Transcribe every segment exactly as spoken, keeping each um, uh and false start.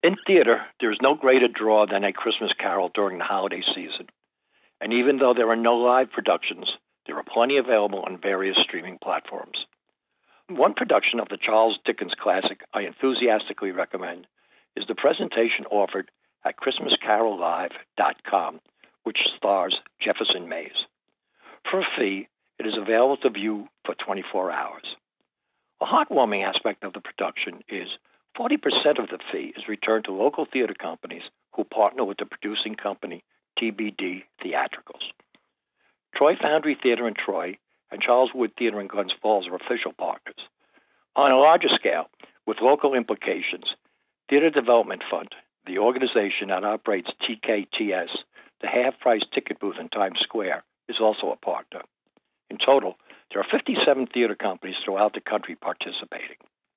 In theater, there is no greater draw than A Christmas Carol during the holiday season. And even though there are no live productions, there are plenty available on various streaming platforms. One production of the Charles Dickens classic I enthusiastically recommend is the presentation offered at Christmas Carol Live dot com, which stars Jefferson Mays. For a fee, it is available to view for twenty-four hours. A heartwarming aspect of the production is forty percent of the fee is returned to local theater companies who partner with the producing company T B D Theatricals. Troy Foundry Theater in Troy and Charles Wood Theater in Glens Falls are official partners. On a larger scale, with local implications, Theater Development Fund, the organization that operates T K T S, the half-price ticket booth in Times Square, is also a partner. In total, there are fifty-seven theater companies throughout the country participating.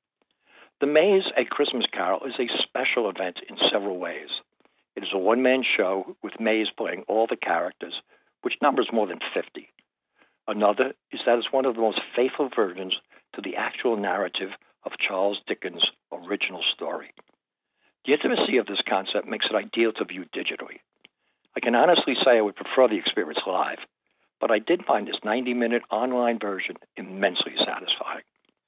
The Mays A Christmas Carol is a special event in several ways. It is a one-man show with Mays playing all the characters, which numbers more than fifty. Another is that it's one of the most faithful versions to the actual narrative of Charles Dickens' original story. The intimacy of this concept makes it ideal to view digitally. I can honestly say I would prefer the experience live, but I did find this ninety-minute online version immensely satisfying.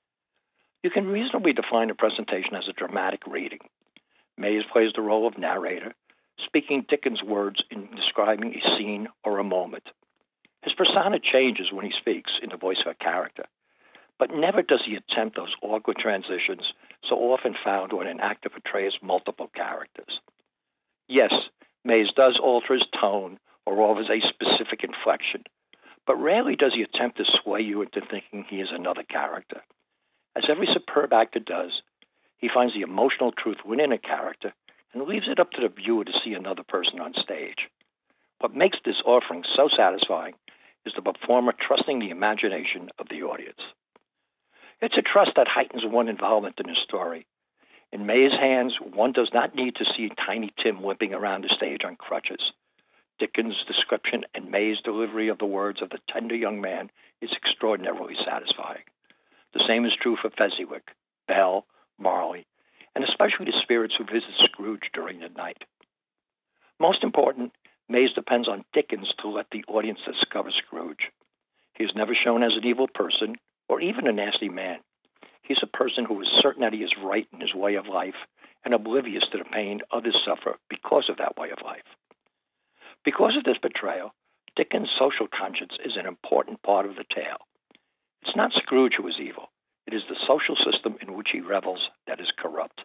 You can reasonably define a presentation as a dramatic reading. Mays plays the role of narrator, speaking Dickens' words in describing a scene or a moment. His persona changes when he speaks in the voice of a character, but never does he attempt those awkward transitions so often found when an actor portrays multiple characters. Yes, Mays does alter his tone or offers a specific inflection, but rarely does he attempt to sway you into thinking he is another character. As every superb actor does, he finds the emotional truth within a character and leaves it up to the viewer to see another person on stage. What makes this offering so satisfying is the performer trusting the imagination of the audience. It's a trust that heightens one's involvement in the story. In Mays' hands, one does not need to see Tiny Tim limping around the stage on crutches. Dickens' description and Mays' delivery of the words of the tender young man is extraordinarily satisfying. The same is true for Fezziwig, Belle, Marley, and especially the spirits who visit Scrooge during the night. Most important, Mays depends on Dickens to let the audience discover Scrooge. He is never shown as an evil person or even a nasty man. He's a person who is certain that he is right in his way of life and oblivious to the pain others suffer because of that way of life. Because of this betrayal, Dickens' social conscience is an important part of the tale. It's not Scrooge who is evil. It is the social system in which he revels that is corrupt.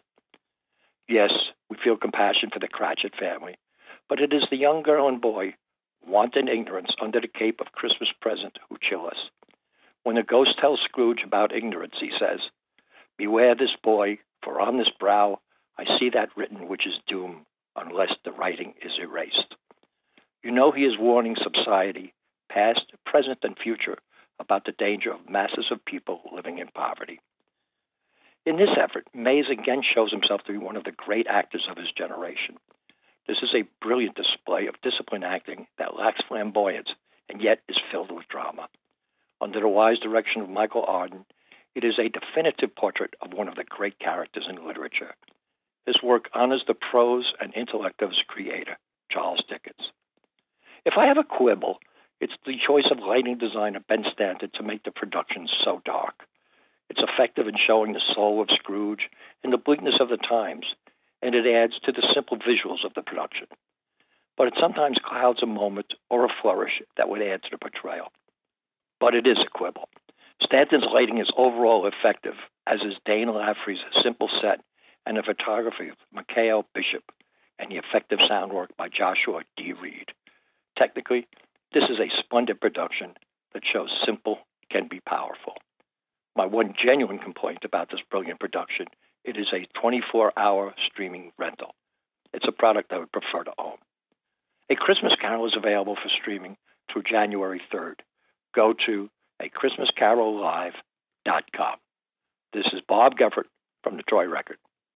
Yes, we feel compassion for the Cratchit family, but it is the young girl and boy, wanton ignorance under the cape of Christmas present, who chill us. When the ghost tells Scrooge about ignorance, he says, "Beware this boy, for on this brow I see that written which is doom, unless the writing is erased." You know he is warning society, past, present, and future, about the danger of masses of people living in poverty. In this effort, Mays again shows himself to be one of the great actors of his generation. This is a brilliant display of disciplined acting that lacks flamboyance and yet is filled with drama. Under the wise direction of Michael Arden, it is a definitive portrait of one of the great characters in literature. His work honors the prose and intellect of his creator, Charles Dickens. If I have a quibble, it's the choice of lighting designer Ben Stanton to make the production so dark. It's effective in showing the soul of Scrooge and the bleakness of the times, and it adds to the simple visuals of the production. But it sometimes clouds a moment or a flourish that would add to the portrayal. But it is a quibble. Stanton's lighting is overall effective, as is Dane Laffrey's simple set and the photography of Mikhail Bishop and the effective sound work by Joshua D. Reed. Technically, this is a splendid production that shows simple can be powerful. My one genuine complaint about this brilliant production, it is a twenty-four hour streaming rental. It's a product I would prefer to own. A Christmas Carol is available for streaming through January third. Go to A Christmas Carol Live dot com. This is Bob Geffert from the Troy Record.